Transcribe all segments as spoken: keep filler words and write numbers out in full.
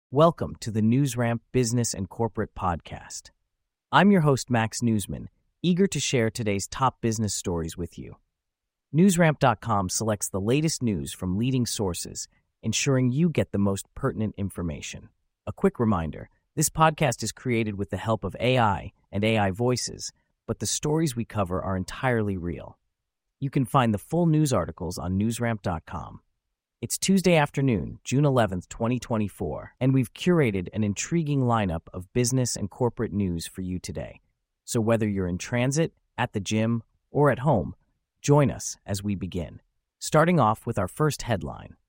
Welcome to the NewsRamp Business and Corporate Podcast. I'm your host, Max Newsman, eager to share today's top business stories with you. NewsRamp dot com selects the latest news from leading sources, ensuring you get the most pertinent information. A quick reminder, this podcast is created with the help of A I and A I voices, but the stories we cover are entirely real. You can find the full news articles on NewsRamp dot com. It's Tuesday afternoon, June eleventh, twenty twenty-four, and we've curated an intriguing lineup of business and corporate news for you today. So whether you're in transit, at the gym, or at home, join us as we begin. Starting off with our first headline.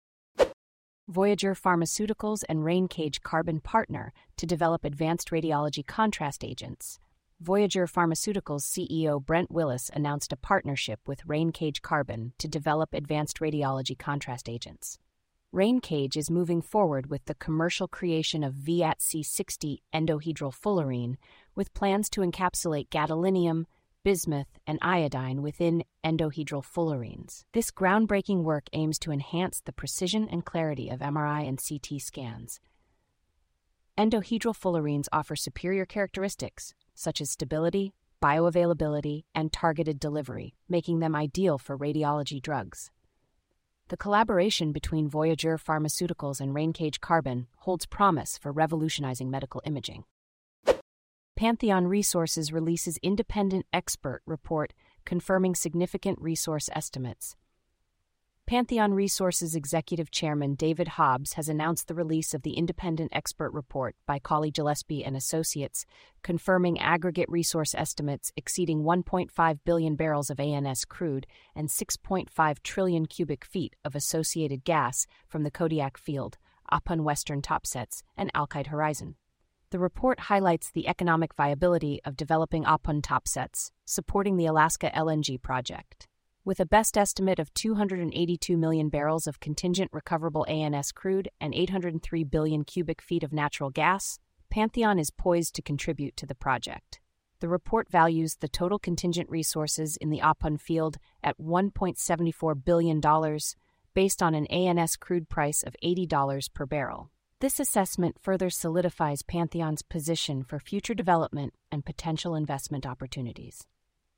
Voyager Pharmaceuticals and RainCage Carbon partner to develop advanced radiology contrast agents. Voyager Pharmaceuticals C E O Brent Willis announced a partnership with RainCage Carbon to develop advanced radiology contrast agents. RainCage is moving forward with the commercial creation of V A T C sixty endohedral fullerene, with plans to encapsulate gadolinium, bismuth, and iodine within endohedral fullerenes. This groundbreaking work aims to enhance the precision and clarity of M R I and C T scans. Endohedral fullerenes offer superior characteristics, such as stability, bioavailability, and targeted delivery, making them ideal for radiology drugs. The collaboration between Voyager Pharmaceuticals and RainCage Carbon holds promise for revolutionizing medical imaging. Pantheon Resources releases independent expert report confirming significant resource estimates. Pantheon Resources Executive Chairman David Hobbs has announced the release of the independent expert report by Cawley Gillespie and Associates, confirming aggregate resource estimates exceeding one point five billion barrels of A N S crude and six point five trillion cubic feet of associated gas from the Kodiak Field, Ahpun Western Topsets, and Alkite Horizon. The report highlights the economic viability of developing Ahpun Topsets, supporting the Alaska L N G project. With a best estimate of two hundred eighty-two million barrels of contingent recoverable A N S crude and eight hundred three billion cubic feet of natural gas, Pantheon is poised to contribute to the project. The report values the total contingent resources in the Ahpun field at one point seven four billion dollars, based on an A N S crude price of eighty dollars per barrel. This assessment further solidifies Pantheon's position for future development and potential investment opportunities.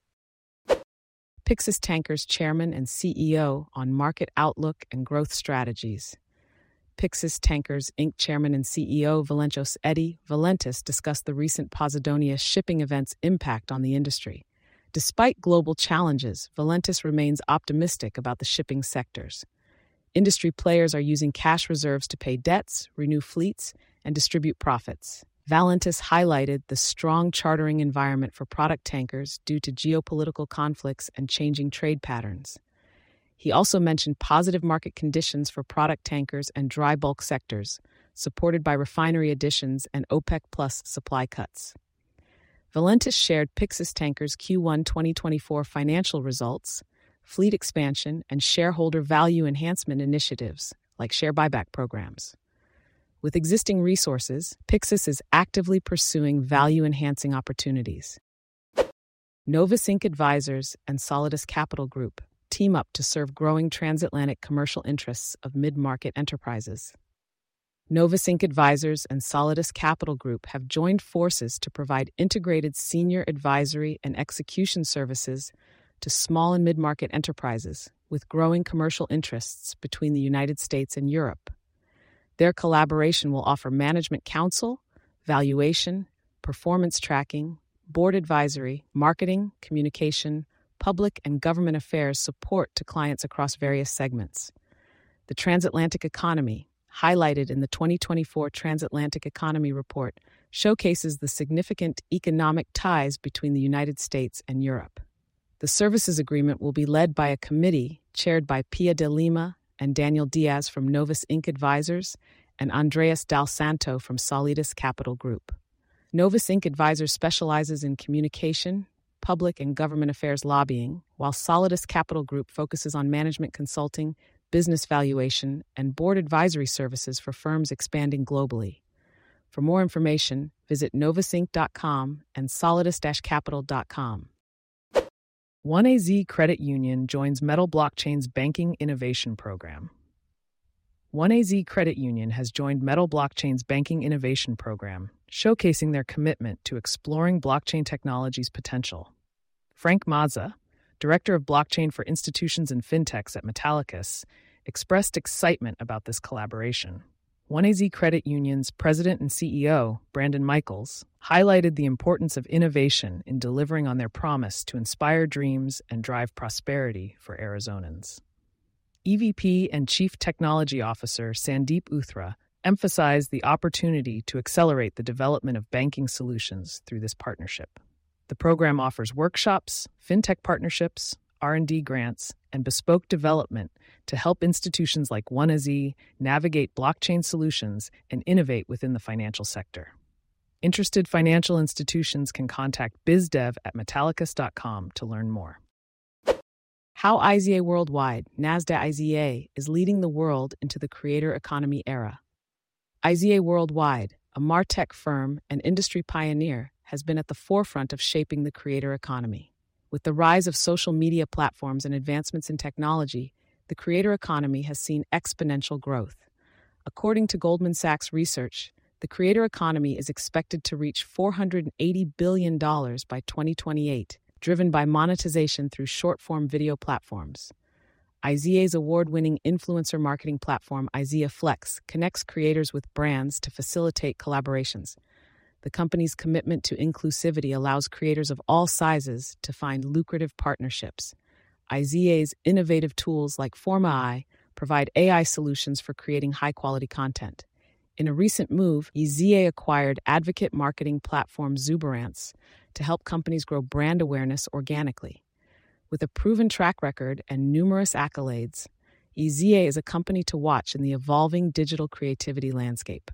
Pyxis Tankers Chairman and C E O on market outlook and growth strategies. Pyxis Tankers Incorporated Chairman and C E O Valentos Eddie Valentis discussed the recent Posidonia shipping event's impact on the industry. Despite global challenges, Valentis remains optimistic about the shipping sectors. Industry players are using cash reserves to pay debts, renew fleets, and distribute profits. Valentis highlighted the strong chartering environment for product tankers due to geopolitical conflicts and changing trade patterns. He also mentioned positive market conditions for product tankers and dry bulk sectors, supported by refinery additions and OPEC Plus supply cuts. Valentis shared Pyxis Tankers Q one twenty twenty-four financial results, fleet expansion, and shareholder value enhancement initiatives, like share buyback programs. With existing resources, Pyxis is actively pursuing value-enhancing opportunities. Novus Incorporated Advisors and Solidus Capital Group team up to serve growing transatlantic commercial interests of mid-market enterprises. Novus Incorporated Advisors and Solidus Capital Group have joined forces to provide integrated senior advisory and execution services to small and mid-market enterprises with growing commercial interests between the United States and Europe. Their collaboration will offer management counsel, valuation, performance tracking, board advisory, marketing, communication, public and government affairs support to clients across various segments. The transatlantic economy, highlighted in the twenty twenty-four Transatlantic Economy Report, showcases the significant economic ties between the United States and Europe. The services agreement will be led by a committee chaired by Pia de Lima and Daniel Diaz from Novus Incorporated Advisors and Andreas Dal Santo from Solidus Capital Group. Novus Incorporated Advisors specializes in communication, public and government affairs lobbying, while Solidus Capital Group focuses on management consulting, business valuation, and board advisory services for firms expanding globally. For more information, visit novus inc dot com and solidus dash capital dot com. one A Z Credit Union joins Metal Blockchain's Banking Innovation Program. one A Z Credit Union has joined Metal Blockchain's Banking Innovation Program, showcasing their commitment to exploring blockchain technology's potential. Frank Mazza, Director of Blockchain for Institutions and Fintechs at Metallicus, expressed excitement about this collaboration. one A Z Credit Union's President and C E O, Brandon Michaels, highlighted the importance of innovation in delivering on their promise to inspire dreams and drive prosperity for Arizonans. E V P and Chief Technology Officer Sandeep Uthra emphasized the opportunity to accelerate the development of banking solutions through this partnership. The program offers workshops, fintech partnerships, R and D grants, and bespoke development to help institutions like one A Z navigate blockchain solutions and innovate within the financial sector. Interested financial institutions can contact bizdev at metallicus dot com to learn more. How I Z A Worldwide, NASDAQ I Z A, is leading the world into the creator economy era. I Z A Worldwide, a MarTech firm and industry pioneer, has been at the forefront of shaping the creator economy. With the rise of social media platforms and advancements in technology, the creator economy has seen exponential growth. According to Goldman Sachs research, the creator economy is expected to reach four hundred eighty billion dollars by twenty twenty-eight, driven by monetization through short-form video platforms. I Z A's award-winning influencer marketing platform, IZEA Flex, connects creators with brands to facilitate collaborations. The company's commitment to inclusivity allows creators of all sizes to find lucrative partnerships. I Z A's innovative tools like FormaEye provide A I solutions for creating high-quality content. In a recent move, I Z A acquired advocate marketing platform Zuberance to help companies grow brand awareness organically. With a proven track record and numerous accolades, I Z A is a company to watch in the evolving digital creativity landscape.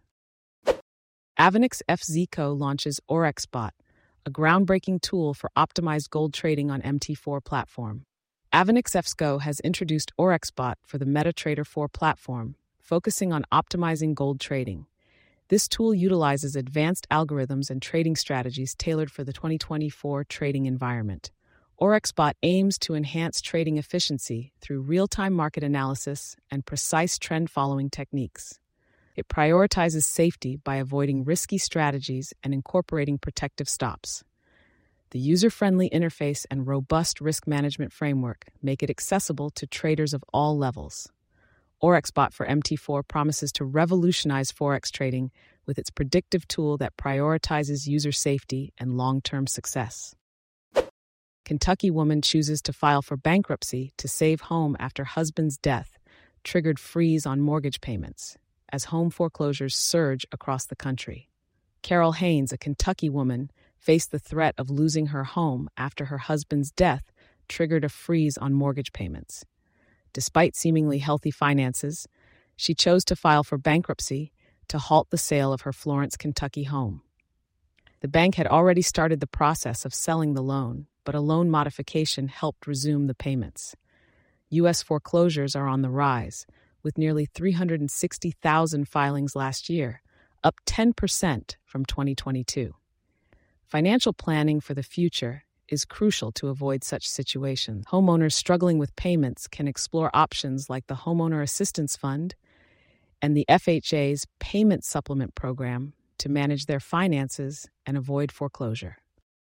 Avenix F Z Co launches OrexBot, a groundbreaking tool for optimized gold trading on M T four platform. Avenix F Z Co has introduced OrexBot for the MetaTrader four platform, focusing on optimizing gold trading. This tool utilizes advanced algorithms and trading strategies tailored for the twenty twenty-four trading environment. OrexBot aims to enhance trading efficiency through real-time market analysis and precise trend-following techniques. It prioritizes safety by avoiding risky strategies and incorporating protective stops. The user-friendly interface and robust risk management framework make it accessible to traders of all levels. OrexBot for M T four promises to revolutionize Forex trading with its predictive tool that prioritizes user safety and long-term success. Kentucky woman chooses to file for bankruptcy to save home after husband's death triggered freeze on mortgage payments as home foreclosures surge across the country. Carol Haynes, a Kentucky woman, faced the threat of losing her home after her husband's death triggered a freeze on mortgage payments. Despite seemingly healthy finances, she chose to file for bankruptcy to halt the sale of her Florence, Kentucky home. The bank had already started the process of selling the loan, but a loan modification helped resume the payments. U S foreclosures are on the rise, with nearly three hundred sixty thousand filings last year, up ten percent from twenty twenty-two. Financial planning for the future is crucial to avoid such situations. Homeowners struggling with payments can explore options like the Homeowner Assistance Fund and the F H A's Payment Supplement Program to manage their finances and avoid foreclosure.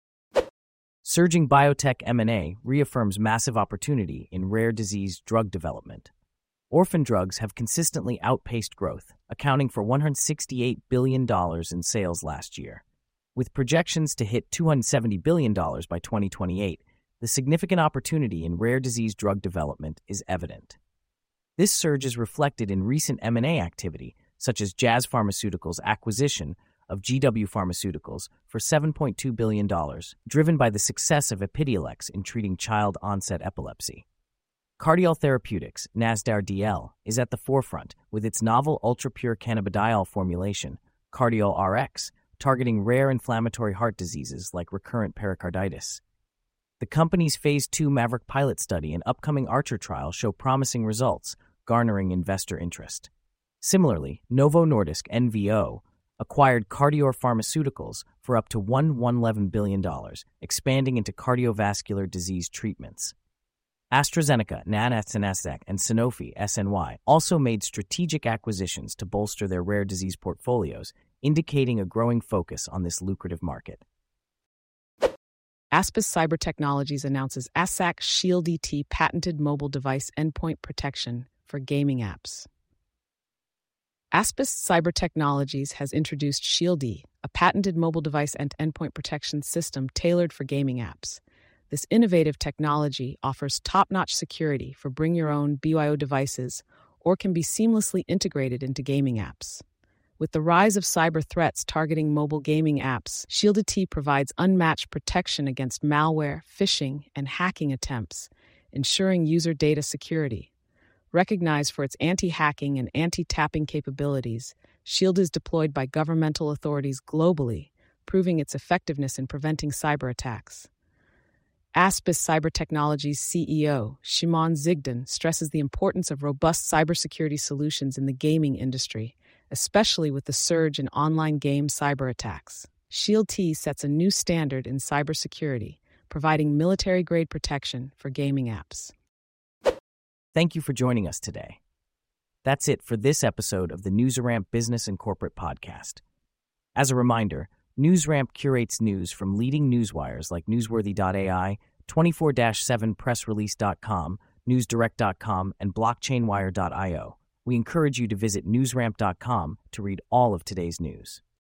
Surging biotech M and A reaffirms massive opportunity in rare disease drug development. Orphan drugs have consistently outpaced growth, accounting for one hundred sixty-eight billion dollars in sales last year. With projections to hit two hundred seventy billion dollars by twenty twenty-eight, the significant opportunity in rare disease drug development is evident. This surge is reflected in recent M and A activity, such as Jazz Pharmaceuticals' acquisition of G W Pharmaceuticals for seven point two billion dollars, driven by the success of Epidiolex in treating child-onset epilepsy. Cardiol Therapeutics, Nasdaq D L, is at the forefront with its novel ultra-pure cannabidiol formulation, Cardiol R X, targeting rare inflammatory heart diseases like recurrent pericarditis. The company's Phase two Maverick pilot study and upcoming Archer trial show promising results, garnering investor interest. Similarly, Novo Nordisk N V O acquired Cardior Pharmaceuticals for up to one hundred eleven billion dollars, expanding into cardiovascular disease treatments. AstraZeneca, NanoSNSec, and Sanofi, S N Y, also made strategic acquisitions to bolster their rare disease portfolios, indicating a growing focus on this lucrative market. Aspis Cyber Technologies announces A S A C Shield E T patented mobile device endpoint protection for gaming apps. Aspis Cyber Technologies has introduced Shield E, a patented mobile device and endpoint protection system tailored for gaming apps. This innovative technology offers top-notch security for bring-your-own B Y O devices or can be seamlessly integrated into gaming apps. With the rise of cyber threats targeting mobile gaming apps, Shield E T provides unmatched protection against malware, phishing, and hacking attempts, ensuring user data security. Recognized for its anti-hacking and anti-tapping capabilities, Shield is deployed by governmental authorities globally, proving its effectiveness in preventing cyber attacks. Aspis Cyber Technologies C E O, Shimon Zigdan, stresses the importance of robust cybersecurity solutions in the gaming industry, especially with the surge in online game cyber attacks. Shield T sets a new standard in cybersecurity, providing military-grade protection for gaming apps. Thank you for joining us today. That's it for this episode of the NewsRamp Business and Corporate Podcast. As a reminder, NewsRamp curates news from leading newswires like Newsworthy dot A I, twenty-four seven press release dot com, newsdirect dot com, and blockchainwire dot io. We encourage you to visit newsramp dot com to read all of today's news.